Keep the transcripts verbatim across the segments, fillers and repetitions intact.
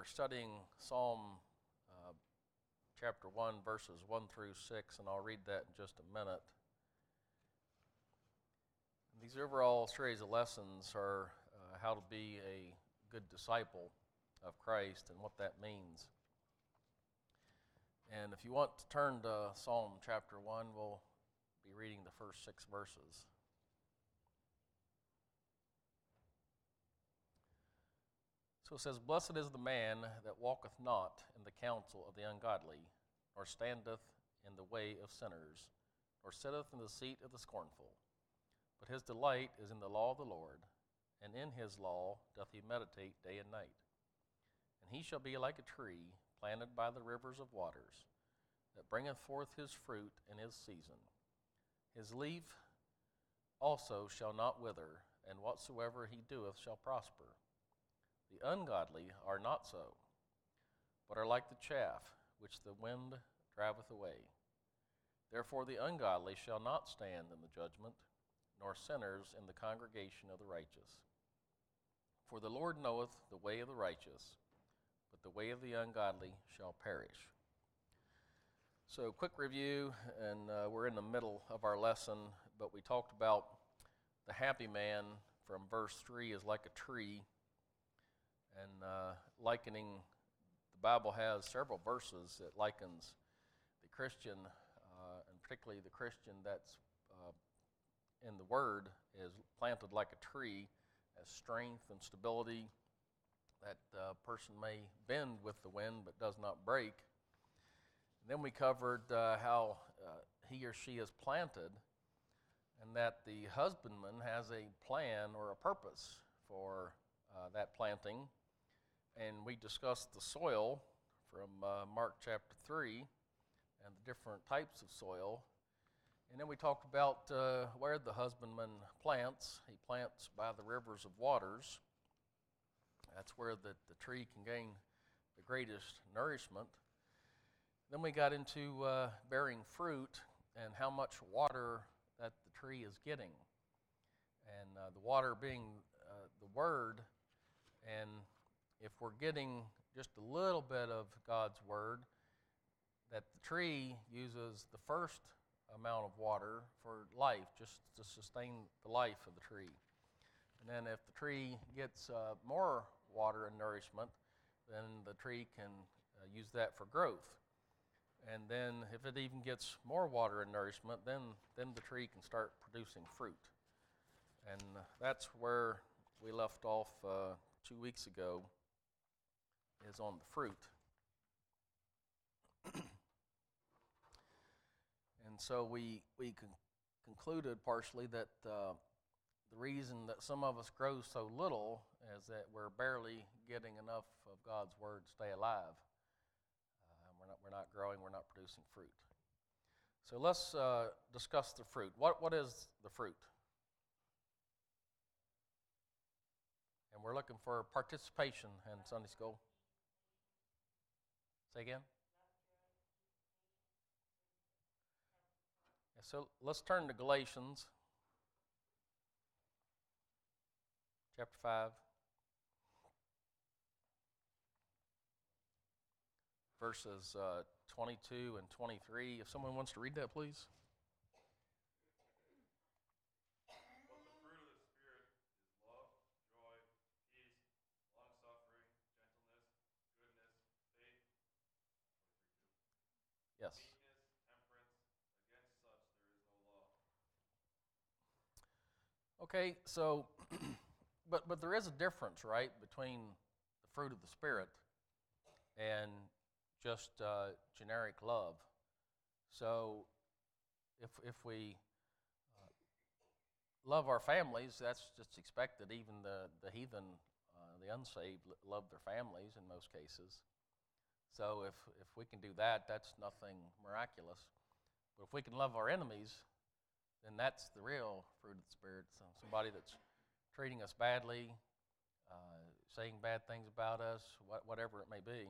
studying Psalm uh, chapter one, verses one through six, and I'll read that in just a minute. And these overall series of lessons are uh, how to be a good disciple of Christ and what that means. And if you want to turn to Psalm chapter one, we'll be reading the first six verses. So it says, "Blessed is the man that walketh not in the counsel of the ungodly, nor standeth in the way of sinners, nor sitteth in the seat of the scornful. But his delight is in the law of the Lord, and in his law doth he meditate day and night. And he shall be like a tree planted by the rivers of waters, that bringeth forth his fruit in his season. His leaf also shall not wither, and whatsoever he doeth shall prosper. The ungodly are not so, but are like the chaff which the wind driveth away. Therefore the ungodly shall not stand in the judgment, nor sinners in the congregation of the righteous. For the Lord knoweth the way of the righteous, but the way of the ungodly shall perish." So quick review, and uh, we're in the middle of our lesson, but we talked about the happy man from verse three is like a tree. And uh, likening, the Bible has several verses that likens the Christian, uh, and particularly the Christian that's uh, in the Word, is planted like a tree, has strength and stability. That uh, person may bend with the wind but does not break. And then we covered uh, how uh, he or she is planted, and that the husbandman has a plan or a purpose for uh, that planting. And we discussed the soil from uh, Mark chapter three and the different types of soil. And then we talked about uh, where the husbandman plants. He plants by the rivers of waters. That's where the, the tree can gain the greatest nourishment. Then we got into uh, bearing fruit and how much water that the tree is getting. And uh, the water being uh, the Word, and if we're getting just a little bit of God's Word, that the tree uses the first amount of water for life, just to sustain the life of the tree. And then if the tree gets uh, more water and nourishment, then the tree can uh, use that for growth. And then if it even gets more water and nourishment, then, then the tree can start producing fruit. And that's where we left off uh, two weeks ago, is on the fruit. And so we we con- concluded partially that uh, the reason that some of us grow so little is that we're barely getting enough of God's Word to stay alive. Uh, we're not we're not growing, we're not producing fruit. So let's uh, discuss the fruit. What what is the fruit? And we're looking for participation in Sunday school. Say again? Yeah, so let's turn to Galatians chapter five, verses uh, twenty-two and twenty-three. If someone wants to read that, please. But the fruit of the Spirit is love, joy, peace, long-suffering, gentleness, goodness, faith, twenty-three two. Yes. Meekness, temperance. Against such there is no law. Okay, so, but but there is a difference, right, between the fruit of the Spirit and just uh, generic love. So, if if we uh, love our families, that's just expected. Even the the heathen, uh, the unsaved, love their families in most cases. So, if if we can do that, that's nothing miraculous. But if we can love our enemies, then that's the real fruit of the Spirit. So somebody that's treating us badly, uh, saying bad things about us, what, whatever it may be.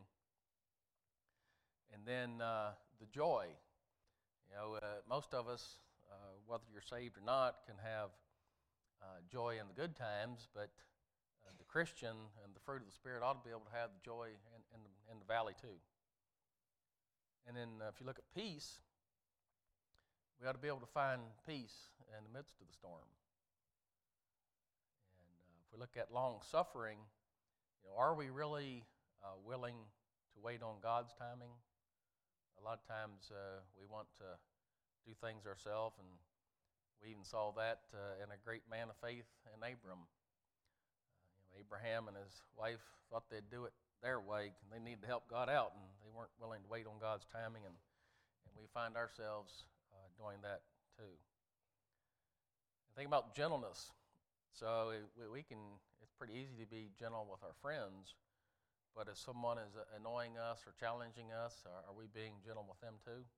And then uh, the joy. You know, uh, most of us, uh, whether you're saved or not, can have uh, joy in the good times, but uh, the Christian and the fruit of the Spirit ought to be able to have joy in, in, the, in the valley too. And then uh, if you look at peace, we ought to be able to find peace in the midst of the storm. And uh, if we look at long suffering, you know, are we really uh, willing to wait on God's timing? A lot of times uh, we want to do things ourselves, and we even saw that uh, in a great man of faith in Abram. Uh, you know, Abraham and his wife thought they'd do it their way, and they needed to help God out, and they weren't willing to wait on God's timing, and, and we find ourselves uh, doing that too. And think about gentleness. So it, we can, it's pretty easy to be gentle with our friends, but if someone is annoying us or challenging us, are, are we being gentle with them too?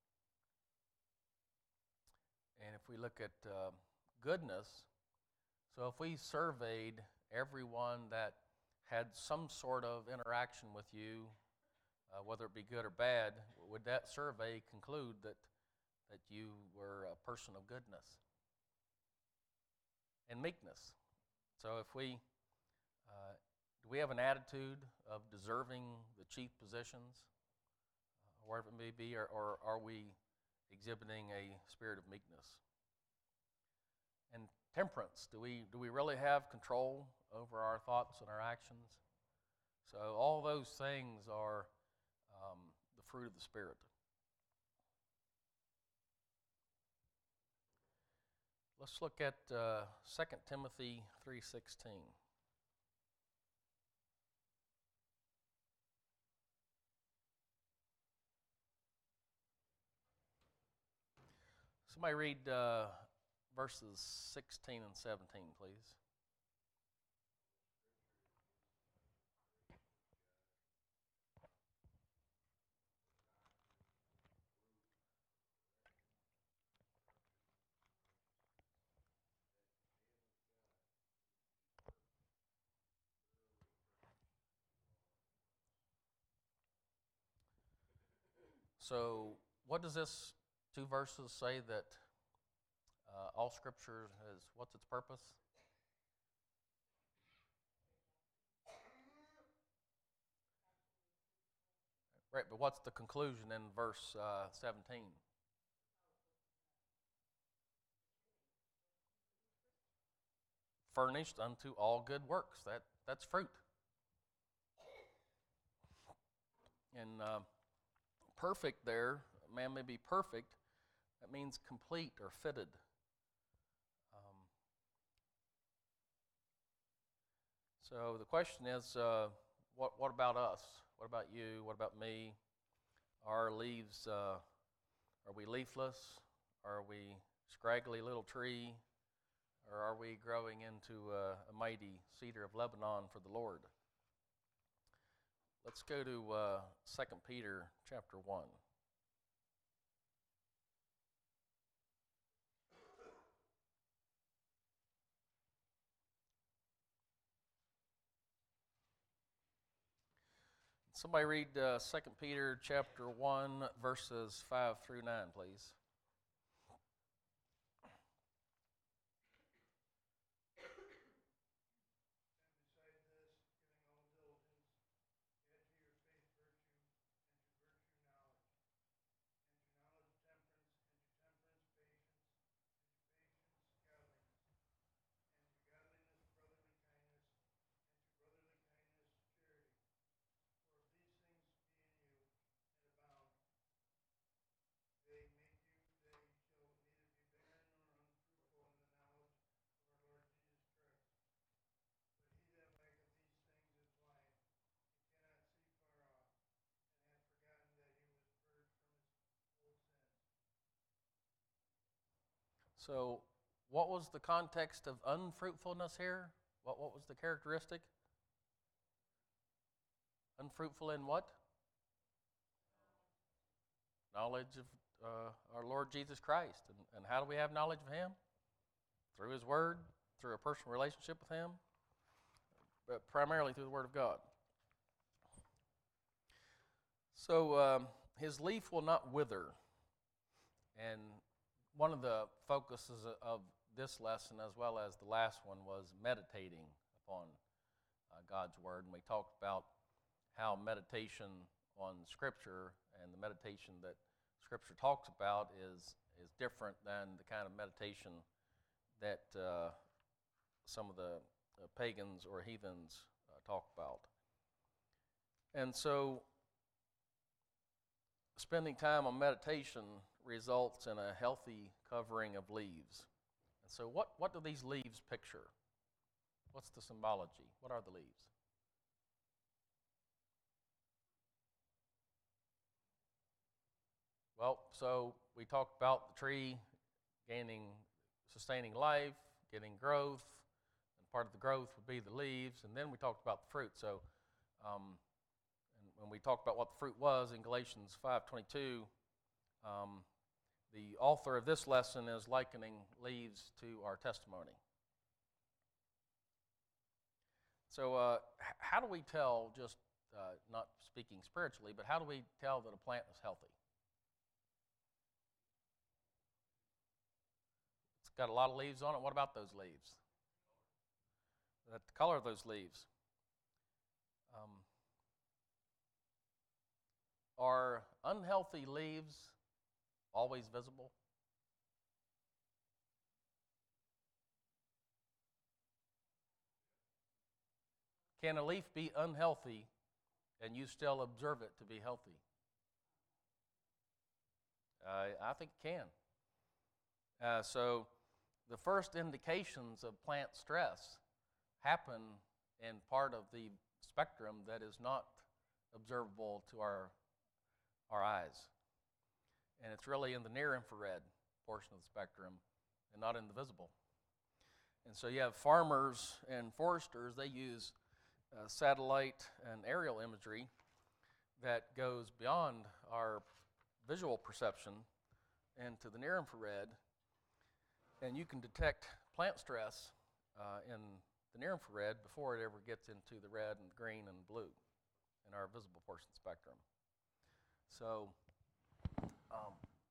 And if we look at uh, goodness, so if we surveyed everyone that had some sort of interaction with you, uh, whether it be good or bad, would that survey conclude that, that you were a person of goodness and meekness? So if we, uh, do we have an attitude of deserving the chief positions, uh, wherever it may be, or, or are we exhibiting a spirit of meekness? And temperance, do we do we really have control over our thoughts and our actions? So all those things are um, the fruit of the Spirit. Let's look at uh, Second Timothy three sixteen. Somebody read uh, verses sixteen and seventeen, please. So what does this two verses say that uh, all Scripture has, what's its purpose? Right, but what's the conclusion in verse uh, seventeen? Furnished unto all good works. That that's fruit. And uh, perfect there, man may be perfect. That means complete or fitted. Um, so the question is, uh, what what about us? What about you? What about me? Are leaves? Uh, are we leafless? Are we scraggly little tree? Or are we growing into a, a mighty cedar of Lebanon for the Lord? Let's go to uh, Second Peter chapter one. Somebody read uh, Second Peter chapter one, verses five through nine, please. So, what was the context of unfruitfulness here? What, what was the characteristic? Unfruitful in what? Knowledge of uh, our Lord Jesus Christ. And, and how do we have knowledge of Him? Through His Word, through a personal relationship with Him, but primarily through the Word of God. So, um, His leaf will not wither. And one of the focuses of this lesson, as well as the last one, was meditating upon God's Word, and we talked about how meditation on Scripture and the meditation that Scripture talks about is is different than the kind of meditation that uh, some of the uh, pagans or heathens uh, talk about. And so spending time on meditation results in a healthy covering of leaves. And so what, what do these leaves picture? What's the symbology? What are the leaves? Well, so we talked about the tree gaining, sustaining life, getting growth, and part of the growth would be the leaves, and then we talked about the fruit. So um, and when we talked about what the fruit was in Galatians five twenty-two, um, the author of this lesson is likening leaves to our testimony. So uh, h- how do we tell, just uh, not speaking spiritually, but how do we tell that a plant is healthy? It's got a lot of leaves on it. What about those leaves? The color of those leaves. Um, are unhealthy leaves always visible? Can a leaf be unhealthy and you still observe it to be healthy? Uh, I think it can. Uh, so the first indications of plant stress happen in part of the spectrum that is not observable to our, our eyes. And it's really in the near-infrared portion of the spectrum and not in the visible. And so you have farmers and foresters, they use uh, satellite and aerial imagery that goes beyond our visual perception into the near-infrared, and you can detect plant stress uh, in the near-infrared before it ever gets into the red and green and blue in our visible portion of the spectrum. So um,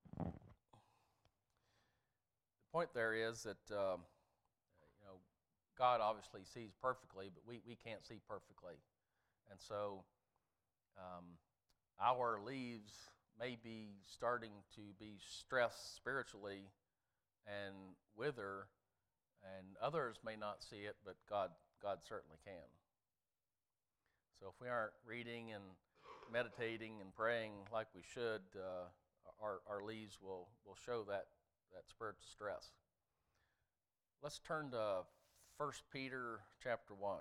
the point there is that um, you know, God obviously sees perfectly, but we, we can't see perfectly. And so um, our leaves may be starting to be stressed spiritually and wither, and others may not see it, but God, God certainly can. So if we aren't reading and meditating and praying like we should, uh, our, our leaves will, will show that, that spiritual stress. Let's turn to First Peter chapter one.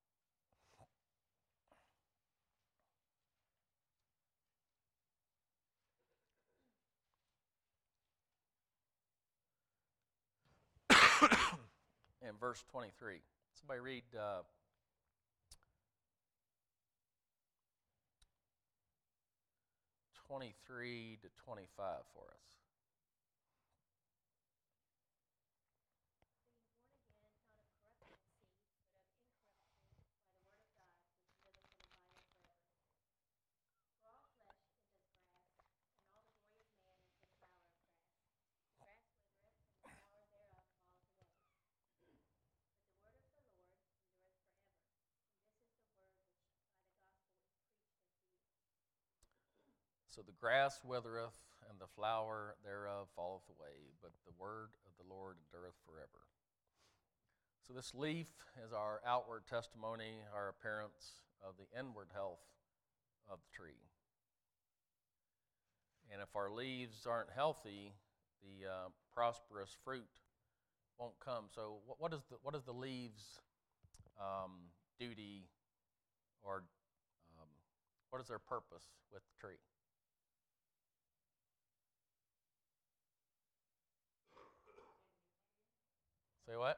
In verse twenty-three. Somebody read uh, twenty-three to twenty-five for us. So the grass withereth, and the flower thereof falleth away, but the word of the Lord endureth forever. So this leaf is our outward testimony, our appearance of the inward health of the tree. And if our leaves aren't healthy, the uh, prosperous fruit won't come. So what, what is the what is the leaves' um, duty, or um, what is their purpose with the tree? Say what?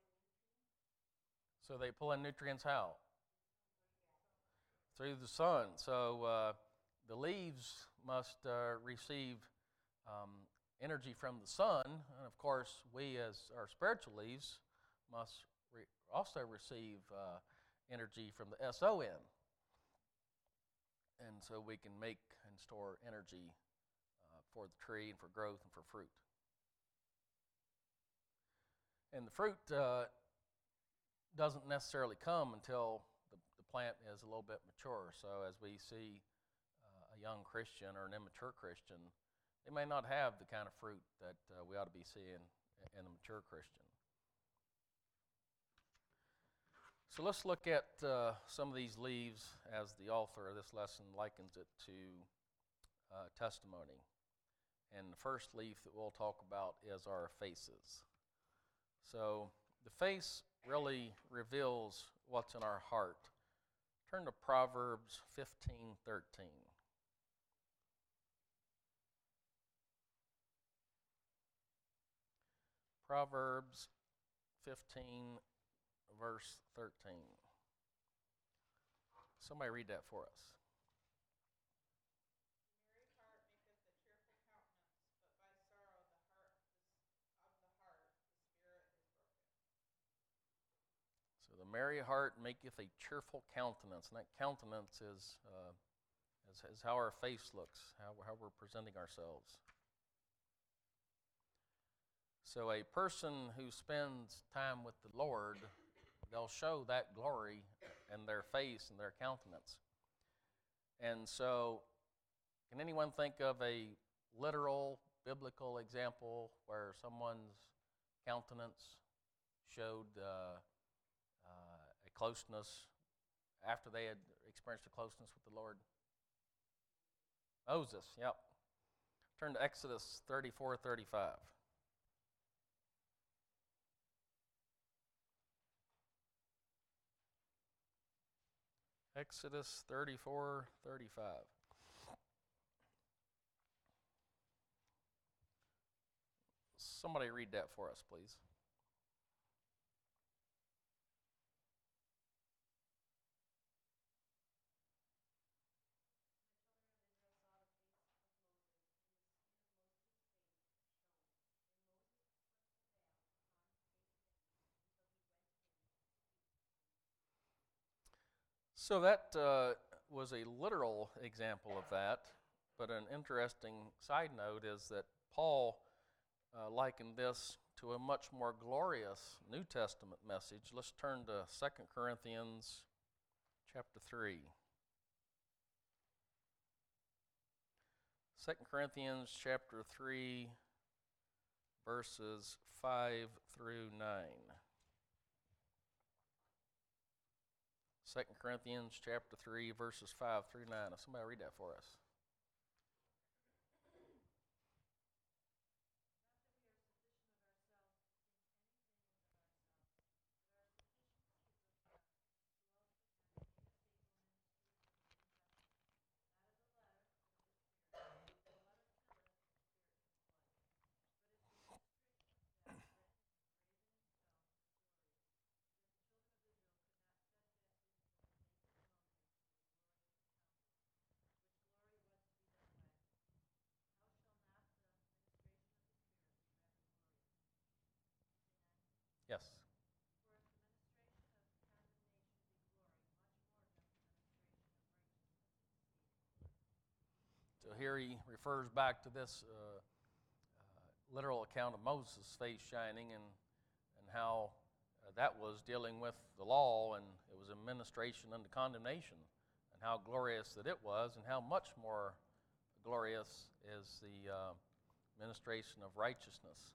So they pull in nutrients how? Through the sun. So uh, the leaves must uh, receive um, energy from the sun, and of course we as our spiritual leaves must re- also receive uh, energy from the S O N. And so we can make and store energy uh, for the tree and for growth and for fruit. And the fruit uh, doesn't necessarily come until the plant is a little bit mature. So as we see uh, a young Christian or an immature Christian, they may not have the kind of fruit that uh, we ought to be seeing in a mature Christian. So let's look at uh, some of these leaves as the author of this lesson likens it to uh, testimony. And the first leaf that we'll talk about is our faces. So the face really reveals what's in our heart. Turn to Proverbs fifteen thirteen. Proverbs fifteen, verse thirteen. Somebody read that for us. The merry heart maketh a cheerful countenance, and that countenance is, uh, is, is how our face looks, how, how we're presenting ourselves. So a person who spends time with the Lord, they'll show that glory in their face and their countenance. And so, can anyone think of a literal biblical example where someone's countenance showed uh, Uh, a closeness after they had experienced a closeness with the Lord? Moses, yep. Turn to Exodus thirty-four thirty-five. Exodus thirty-four thirty-five. Somebody read that for us, please. So that uh, was a literal example of that, but an interesting side note is that Paul uh, likened this to a much more glorious New Testament message. Let's turn to Second Corinthians chapter three. Second Corinthians chapter three, verses five through nine. Second Corinthians chapter three, verses five through nine. If somebody read that for us. Yes. So here he refers back to this uh, uh, literal account of Moses' face shining and, and how uh, that was dealing with the law, and it was administration unto condemnation, and how glorious that it was, and how much more glorious is the uh, ministration of righteousness.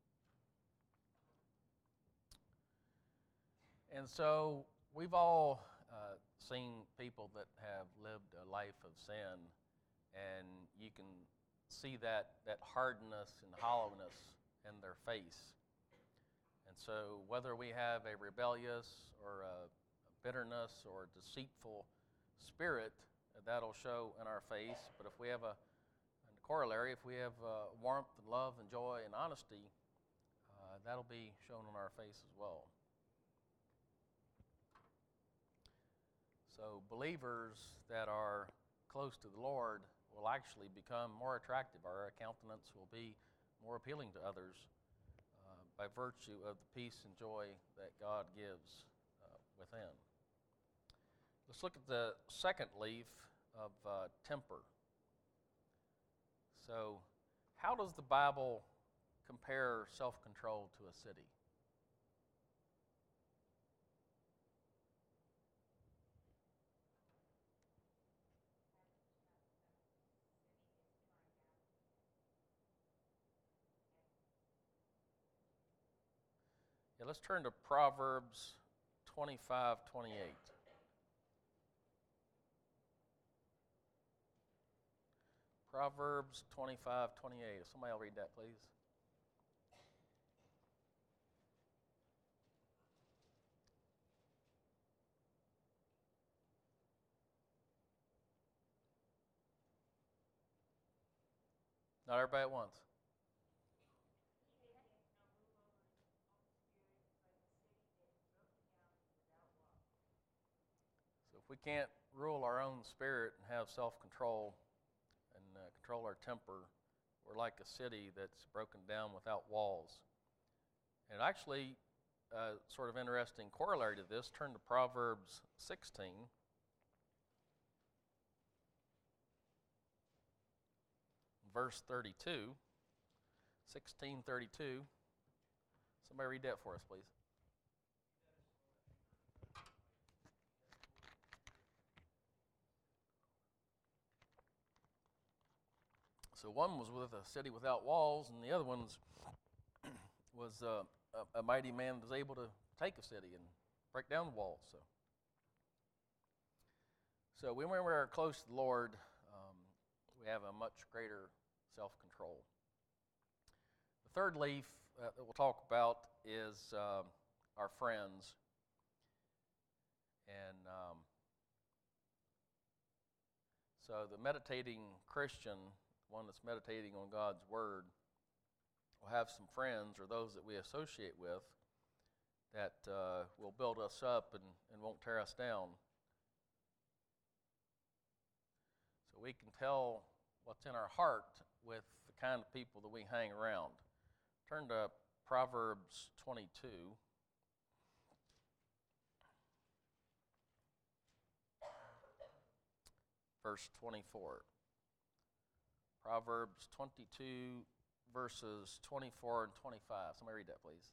And so we've all uh, seen people that have lived a life of sin, and you can see that, that hardness and hollowness in their face. And so whether we have a rebellious or a, a bitterness or a deceitful spirit, that'll show in our face. But if we have a, in the corollary, if we have uh, warmth and love and joy and honesty, uh, that'll be shown on our face as well. So believers that are close to the Lord will actually become more attractive. Our countenance will be more appealing to others uh, by virtue of the peace and joy that God gives uh, within. Let's look at the second leaf of uh, temper. So, how does the Bible compare self-control to a city? Okay, let's turn to Proverbs twenty-five twenty-eight. Proverbs twenty-five twenty-eight. If somebody will read that, please. Not everybody at once. So if we can't rule our own spirit and have self-control and uh, control our temper, we're like a city that's broken down without walls. And actually, uh, sort of interesting corollary to this, turn to Proverbs sixteen. Verse thirty-two. sixteen thirty-two. Somebody read that for us, please. So one was with a city without walls, and the other one was, was uh, a, a mighty man that was able to take a city and break down the walls. So, so when we are close to the Lord, um, we have a much greater self-control. The third leaf uh, that we'll talk about is uh, our friends. And um, so the meditating Christian, one that's meditating on God's Word, will have some friends or those that we associate with that uh, will build us up and, and won't tear us down. So we can tell what's in our heart with the kind of people that we hang around. Turn to Proverbs twenty-two. Verse twenty-four. Proverbs twenty-two, verses twenty-four and twenty-five. Somebody read that, please.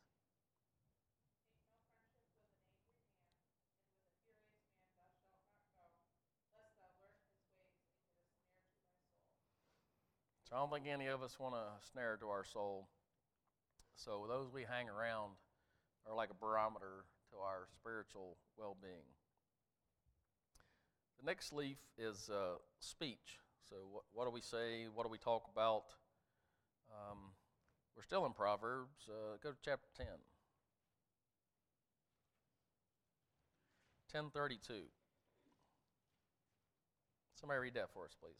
So I don't think any of us want a snare to our soul. So those we hang around are like a barometer to our spiritual well-being. The next leaf is uh, speech. So what, what do we say? What do we talk about? Um, we're still in Proverbs. Uh, go to chapter ten. ten thirty-two. Somebody read that for us, please.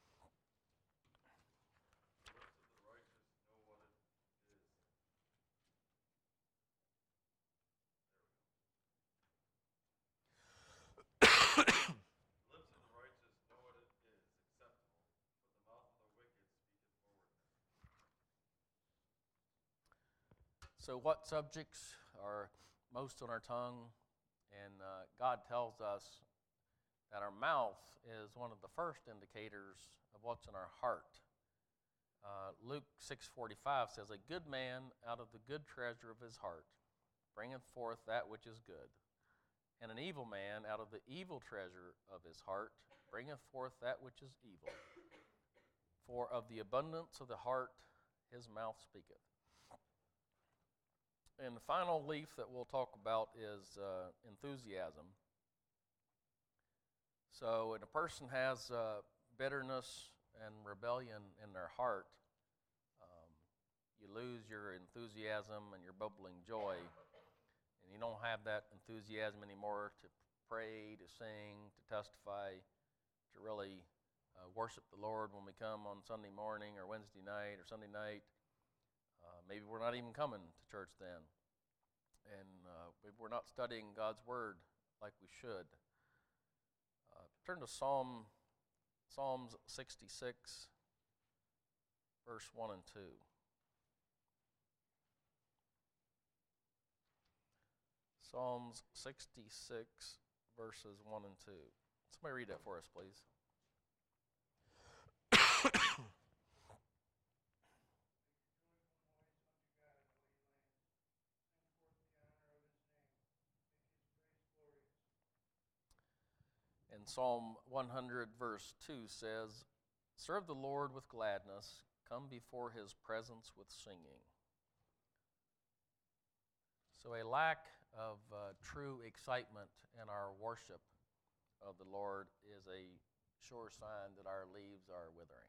So what subjects are most on our tongue? And uh, God tells us that our mouth is one of the first indicators of what's in our heart. Uh, Luke six forty-five says, "A good man out of the good treasure of his heart bringeth forth that which is good, and an evil man out of the evil treasure of his heart bringeth forth that which is evil. For of the abundance of the heart his mouth speaketh." And the final leaf that we'll talk about is uh, enthusiasm. So when a person has uh, bitterness and rebellion in their heart, um, you lose your enthusiasm and your bubbling joy, and you don't have that enthusiasm anymore to pray, to sing, to testify, to really uh, worship the Lord when we come on Sunday morning or Wednesday night or Sunday night. Uh, maybe we're not even coming to church then. And uh, maybe we're not studying God's Word like we should. Uh, turn to Psalm, Psalms sixty-six, verse one and two. Psalms sixty-six, verses one and two. Somebody read that for us, please. And Psalm one hundred, verse two says, "Serve the Lord with gladness, come before his presence with singing." So a lack of uh, true excitement in our worship of the Lord is a sure sign that our leaves are withering.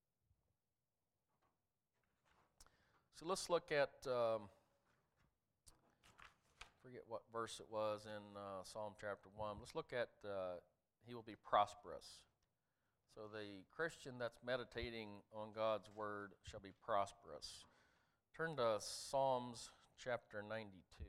So let's look at, um, forget what verse it was in uh, Psalm chapter one. Let's look at, uh, he will be prosperous. So the Christian that's meditating on God's word shall be prosperous. Turn to Psalms chapter ninety-two.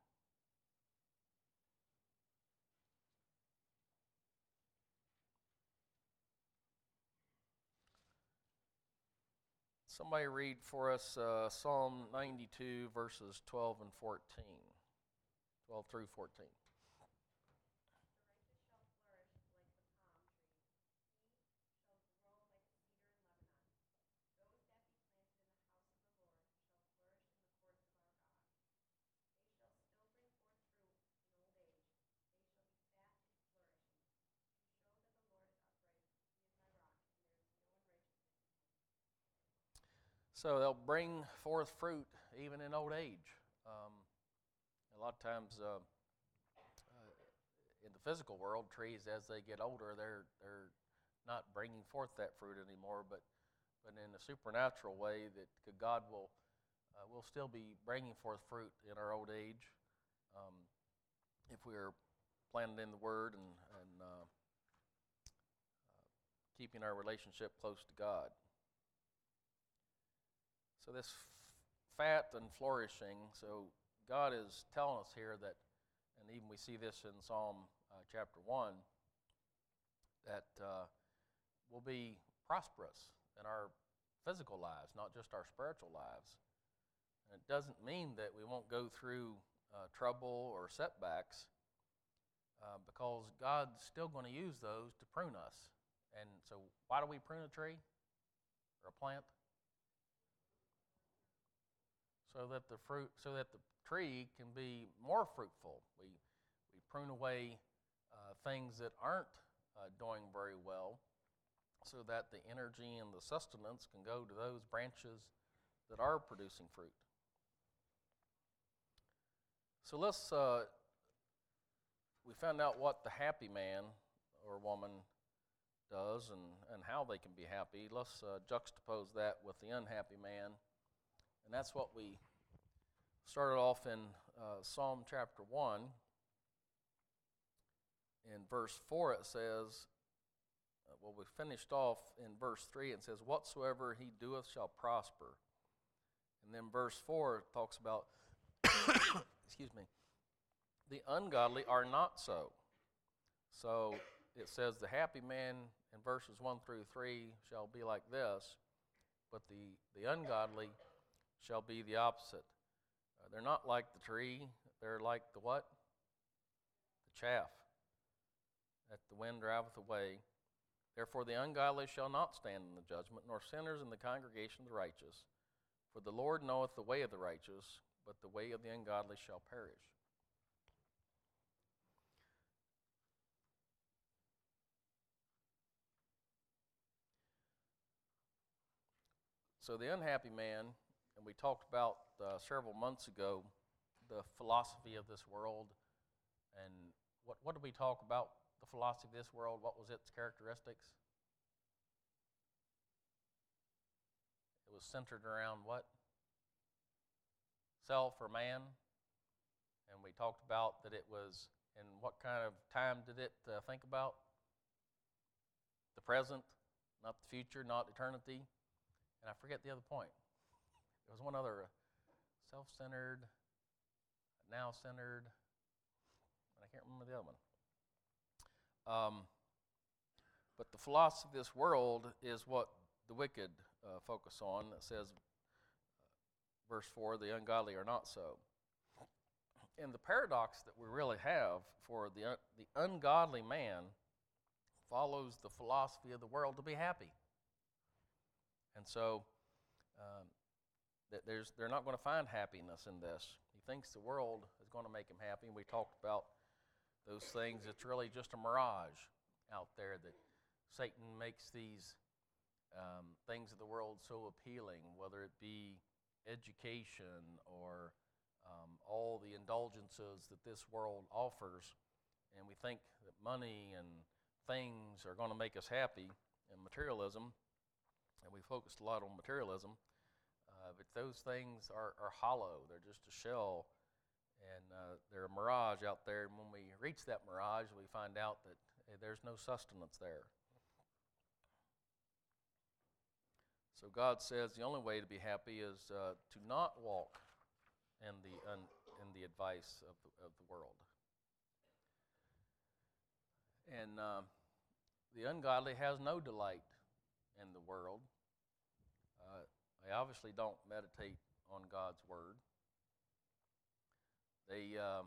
Somebody read for us uh, Psalm ninety-two, verses twelve and fourteen. twelve through fourteen. So they'll bring forth fruit even in old age. Um, a lot of times uh, uh, in the physical world, trees, as they get older, they're they're not bringing forth that fruit anymore. But but in a supernatural way, that God will uh, will still be bringing forth fruit in our old age um, if we are planted in the Word and and uh, uh, keeping our relationship close to God. So this fat and flourishing, so God is telling us here that, and even we see this in Psalm uh, chapter one, that uh, we'll be prosperous in our physical lives, not just our spiritual lives. And it doesn't mean that we won't go through uh, trouble or setbacks uh, because God's still going to use those to prune us. And so why do we prune a tree or a plant? So that the fruit, so that the tree can be more fruitful. We we prune away uh, things that aren't uh, doing very well, so that the energy and the sustenance can go to those branches that are producing fruit. So let's. Uh, we found out what the happy man or woman does and and how they can be happy. Let's uh, juxtapose that with the unhappy man. And that's what we started off in uh, Psalm chapter one. In verse four it says, uh, well, we finished off in verse three. It says, whatsoever he doeth shall prosper. And then verse four talks about, excuse me, the ungodly are not so. So it says the happy man in verses one through three shall be like this, but the, the ungodly shall be the opposite. Uh, they're not like the tree, they're like the what? The chaff that the wind driveth away. Therefore the ungodly shall not stand in the judgment, nor sinners in the congregation of the righteous. For the Lord knoweth the way of the righteous, but the way of the ungodly shall perish. So the unhappy man, and we talked about uh, several months ago, the philosophy of this world. And what, what did we talk about, the philosophy of this world? What was its characteristics? It was centered around what? Self or man. And we talked about that it was, and what kind of time did it uh, think about? The present, not the future, not eternity. And I forget the other point. There was one other, uh, self-centered, now-centered, and I can't remember the other one. Um, but the philosophy of this world is what the wicked uh, focus on. It says, uh, verse four, the ungodly are not so. And the paradox that we really have for the, uh, the ungodly man follows the philosophy of the world to be happy. And so um, that there's, they're not going to find happiness in this. He thinks the world is going to make him happy. And we talked about those things. It's really just a mirage out there that Satan makes these um, things of the world so appealing, whether it be education or um, all the indulgences that this world offers, and we think that money and things are going to make us happy, and materialism, and we focused a lot on materialism, uh, but those things are, are hollow. They're just a shell, and uh, they're a mirage out there, and when we reach that mirage, we find out that hey, there's no sustenance there. So God says the only way to be happy is uh, to not walk in the un, in the advice of the, of the world. And uh, the ungodly has no delight in the world. Uh, they obviously don't meditate on God's word. They uh,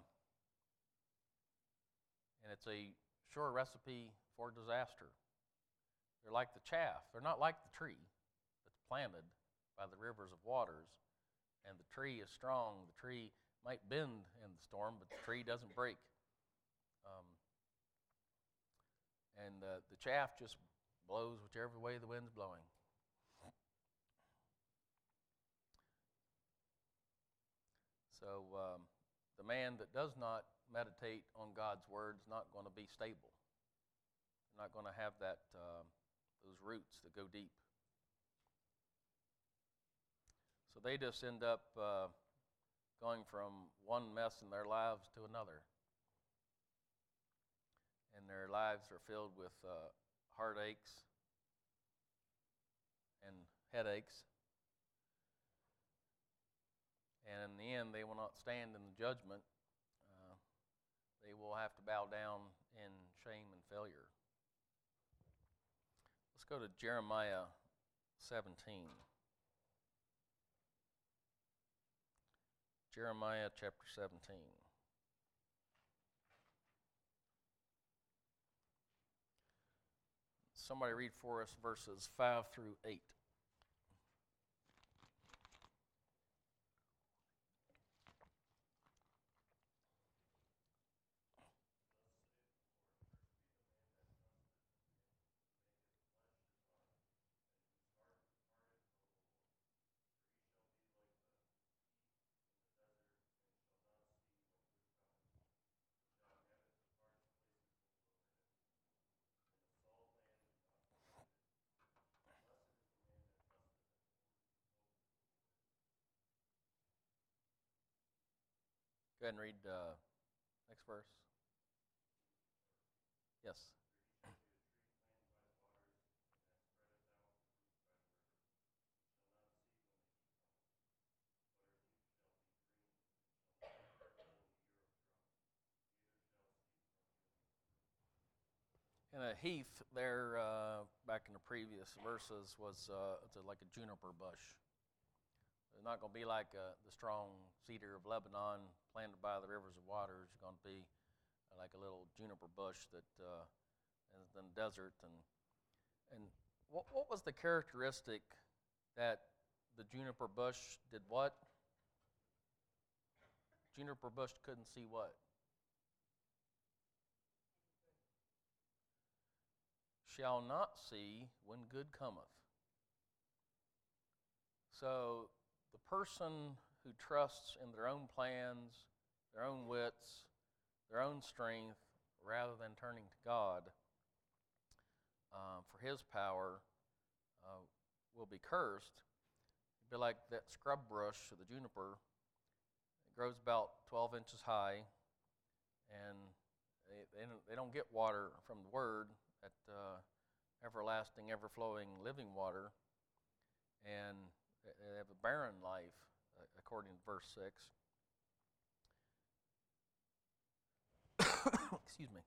and it's a sure recipe for disaster. They're like the chaff. They're not like the tree planted by the rivers of waters, and the tree is strong. The tree might bend in the storm, but the tree doesn't break. Um, and uh, the chaff just blows whichever way the wind's blowing. So um, the man that does not meditate on God's word is not going to be stable. They're not going to have that uh, those roots that go deep. So they just end up uh, going from one mess in their lives to another. And their lives are filled with uh, heartaches and headaches. And in the end, they will not stand in the judgment. Uh, they will have to bow down in shame and failure. Let's go to Jeremiah seventeen. Jeremiah chapter seventeen. Somebody read for us verses five through eight. Go ahead and read uh, next verse. Yes. And a heath there, uh, back in the previous verses, was uh, it's a, like a juniper bush. It's not going to be like uh, the strong cedar of Lebanon planted by the rivers of water. It's going to be like a little juniper bush that uh, is in the desert. And and what what was the characteristic that the juniper bush did what? Juniper bush couldn't see what? Shall not see when good cometh. So the person who trusts in their own plans, their own wits, their own strength, rather than turning to God uh, for his power, uh, will be cursed. It'll be like that scrub brush of the juniper. It grows about twelve inches high, and they, they, don't, they don't get water from the Word, that uh, everlasting, ever-flowing living water, and they have a barren life, uh, according to verse six. Excuse me.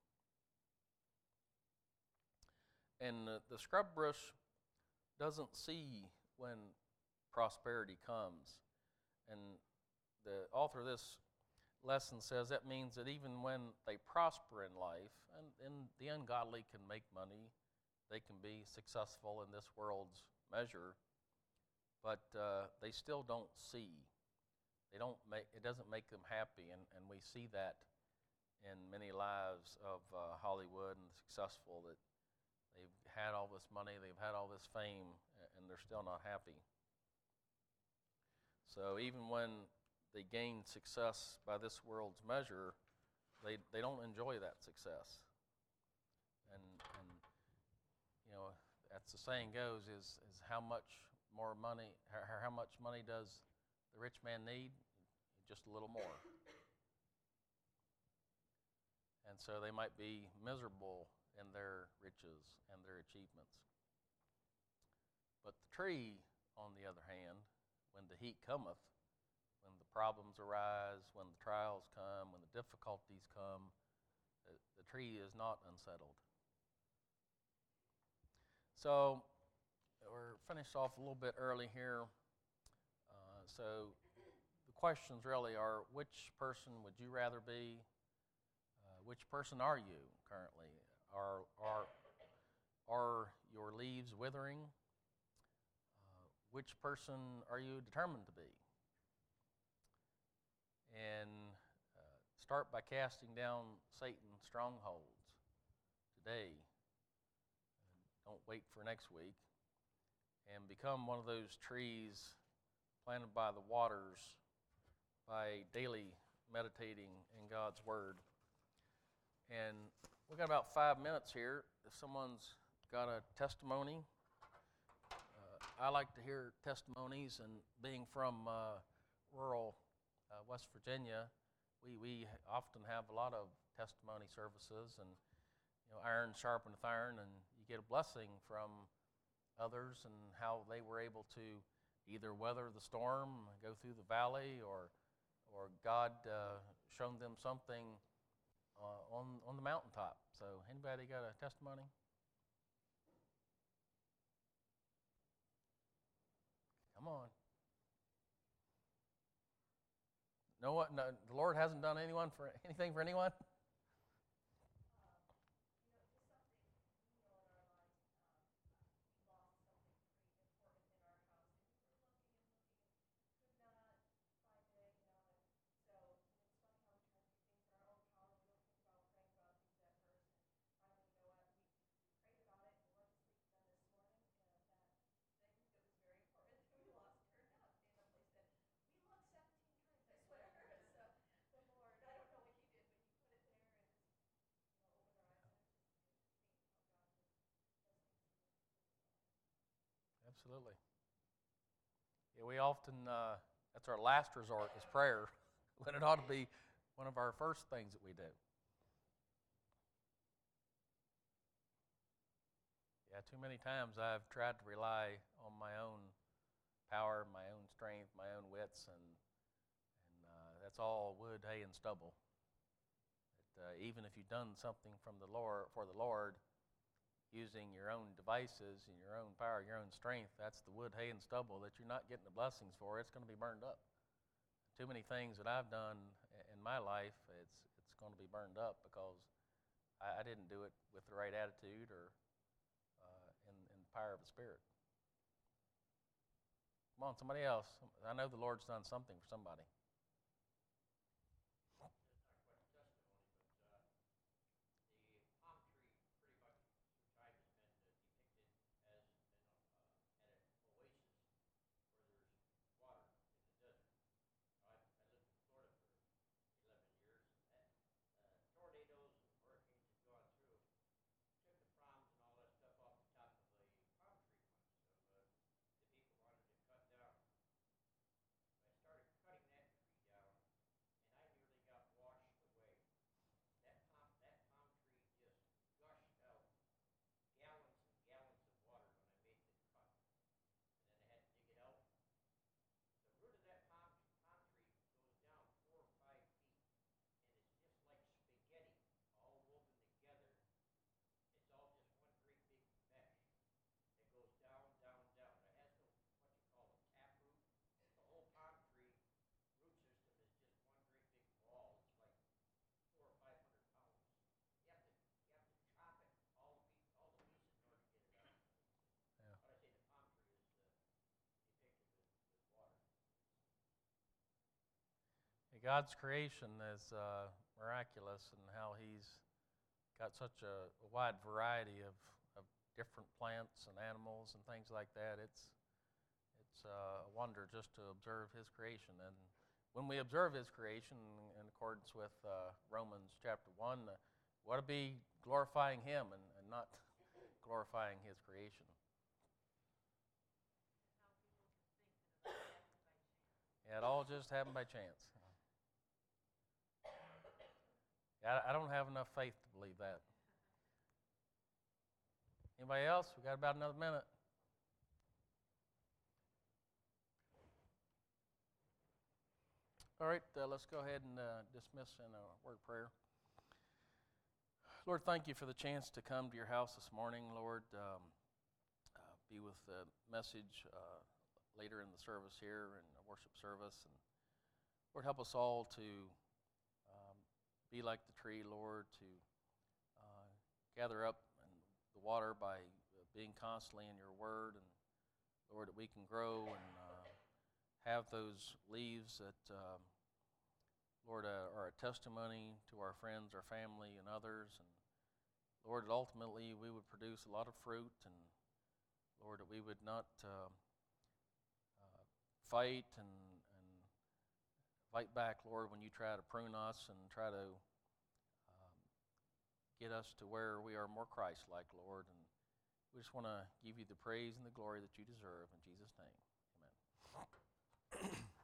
And uh, the scrub brush doesn't see when prosperity comes. And the author of this lesson says that means that even when they prosper in life, and, and the ungodly can make money, they can be successful in this world's measure, but uh, they still don't see. They don't make, it doesn't make them happy, and, and we see that in many lives of uh, Hollywood and the successful, that they've had all this money, they've had all this fame, and they're still not happy. So even when they gain success by this world's measure, they they don't enjoy that success. And and you know, as the saying goes, is is how much more money, how, how much money does the rich man need? Just a little more. And so they might be miserable in their riches and their achievements. But the tree, on the other hand, when the heat cometh, when the problems arise, when the trials come, when the difficulties come, the, the tree is not unsettled. So we're finished off a little bit early here. Uh, so the questions really are, which person would you rather be? Uh, which person are you currently? Are, are, are your leaves withering? Uh, which person are you determined to be? And uh, start by casting down Satan's strongholds today. Don't wait for next week. And become one of those trees planted by the waters by daily meditating in God's Word. And we've got about five minutes here. If someone's got a testimony, uh, I like to hear testimonies, and being from uh, rural uh, West Virginia, we, we often have a lot of testimony services, and you know, iron sharpeneth iron, and you get a blessing from others and how they were able to either weather the storm, go through the valley, or or God uh, shown them something uh, on on the mountaintop. So, anybody got a testimony? Come on. No what? No, the Lord hasn't done anyone for anything for anyone. Absolutely. Yeah, we often, uh, that's our last resort is prayer, when it ought to be one of our first things that we do. Yeah, too many times I've tried to rely on my own power, my own strength, my own wits, and and uh, that's all wood, hay, and stubble. But, uh, even if you've done something from the Lord for the Lord, using your own devices and your own power, your own strength, that's the wood, hay, and stubble that you're not getting the blessings for. It's going to be burned up. Too many things that I've done in my life, it's it's going to be burned up because I, I didn't do it with the right attitude or uh, in, in the power of the Spirit. Come on, somebody else. I know the Lord's done something for somebody. God's creation is uh, miraculous, and how He's got such a, a wide variety of, of different plants and animals and things like that. It's it's uh, a wonder just to observe His creation. And when we observe His creation in accordance with uh, Romans chapter one, uh, we ought to be glorifying Him and, and not glorifying His creation. Yeah, it all just happened by chance. Yeah, I don't have enough faith to believe that. Anybody else? We got about another minute. All right, uh, let's go ahead and uh, dismiss in a word of prayer. Lord, thank you for the chance to come to your house this morning. Lord, um, uh, be with the message uh, later in the service here and the worship service. And Lord, help us all to um, be like the tree, Lord, to uh, gather up in the water by being constantly in your word. And Lord, that we can grow and uh, have those leaves that, um, Lord, uh, are a testimony to our friends, our family, and others. And Lord, that ultimately we would produce a lot of fruit. And Lord, that we would not uh, uh, fight and, and fight back, Lord, when you try to prune us and try to um, get us to where we are more Christ-like, Lord. And we just want to give you the praise and the glory that you deserve. In Jesus' name, amen.